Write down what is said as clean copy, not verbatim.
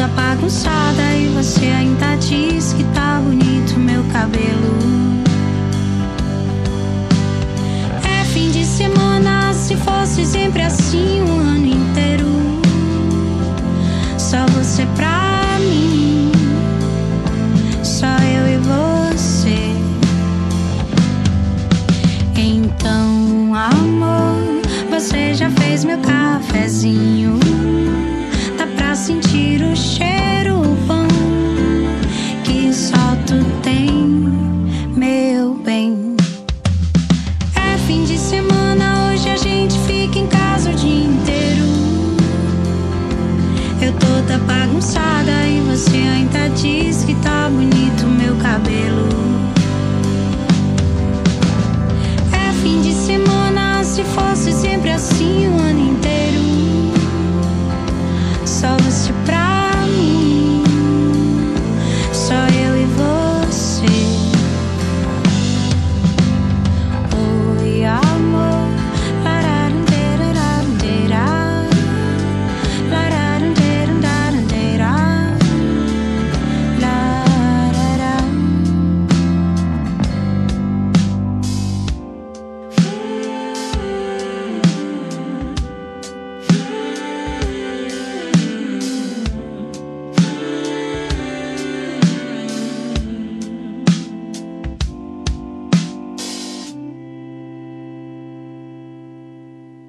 toda bagunçada e você ainda diz que tá bonito meu cabelo. É fim de semana, se fosse sempre assim o ano inteiro. Só você pra mim, só eu e você. Então, amor, você já fez meu cafezinho? Dá pra sentir o cheiro bom que só tu tem, meu bem. É fim de semana, hoje a gente fica em casa o dia inteiro. Eu toda bagunçada e você ainda diz que tá bonito meu cabelo. É fim de semana, se fosse sempre assim